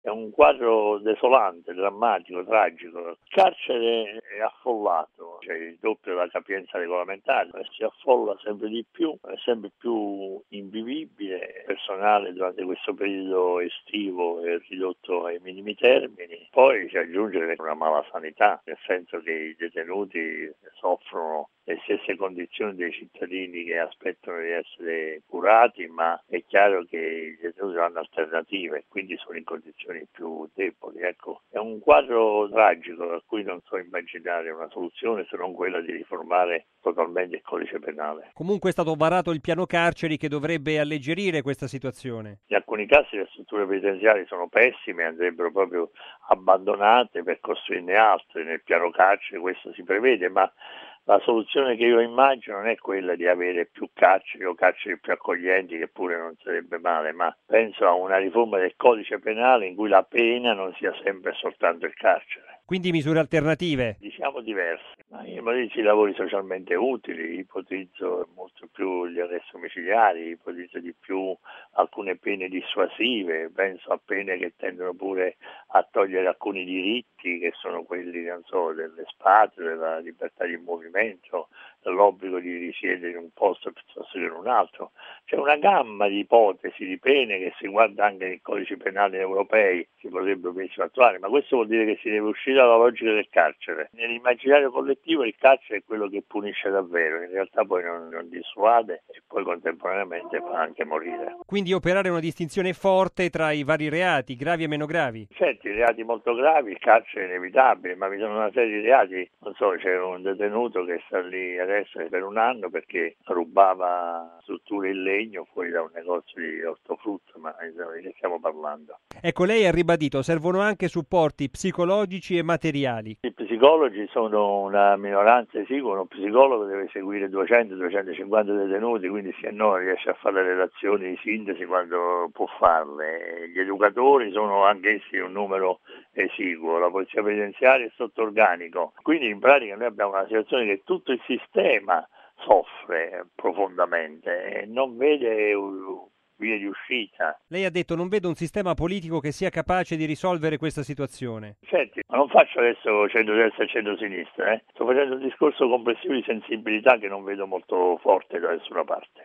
È un quadro desolante, drammatico, tragico. Il carcere è affollato, c'è il doppio della capienza regolamentare, si affolla sempre di più, è sempre più invivibile. Il personale durante questo periodo estivo è ridotto ai minimi termini. Poi si aggiunge una mala sanità, nel senso che i detenuti soffrono le stesse condizioni dei cittadini che aspettano di essere curati, ma è chiaro che i detenuti hanno alternative, quindi sono in condizioni più deboli. Ecco, è un quadro tragico a cui non so immaginare una soluzione se non quella di riformare totalmente il codice penale. Comunque è stato varato il piano carceri che dovrebbe alleggerire questa situazione. In alcuni casi le strutture penitenziarie sono pessime, andrebbero proprio abbandonate per costruirne altre. Nel piano carcere questo si prevede, ma la soluzione che io immagino non è quella di avere più carceri o carceri più accoglienti, che pure non sarebbe male, ma penso a una riforma del codice penale in cui la pena non sia sempre soltanto il carcere. Quindi misure alternative? Diciamo diverse. Ma io ipotizzo i lavori socialmente utili, ipotizzo molto più gli arresti domiciliari, ipotizzo di più alcune pene dissuasive, penso a pene che tendono pure a togliere alcuni diritti che sono quelli, non so, dell'espatrio, della libertà di movimento, dell'obbligo di risiedere in un posto piuttosto che in un altro. C'è una gamma di ipotesi, di pene che si guarda anche nei codici penali europei, si potrebbero benissimo attuare, ma questo vuol dire che si deve uscire dalla logica del carcere. Nell'immaginario collettivo il carcere è quello che punisce davvero, in realtà poi non dissuade e poi contemporaneamente fa anche morire. Quindi operare una distinzione forte tra i vari reati, gravi e meno gravi? Certo, i reati molto gravi, il carcere è inevitabile, ma vi sono una serie di reati, non so, c'è un detenuto che sta lì adesso per un anno perché rubava strutture in legno fuori da un negozio di ortofrutta, ma di che stiamo parlando? Ecco, lei ha ribadito, servono anche supporti psicologici e materiali. I psicologi sono una minoranza esigua, uno psicologo deve seguire 200-250 detenuti, quindi se no riesce a fare le relazioni di sintesi quando può farle. Gli educatori sono anch'essi un numero esiguo, la polizia penitenziaria è sotto organico, quindi in pratica noi abbiamo una situazione che tutto il sistema soffre profondamente e non vede vie di uscita. Lei ha detto non vedo un sistema politico che sia capace di risolvere questa situazione. Senti, ma non faccio adesso centrodestra e centrosinistra, sto facendo un discorso complessivo di sensibilità che non vedo molto forte da nessuna parte.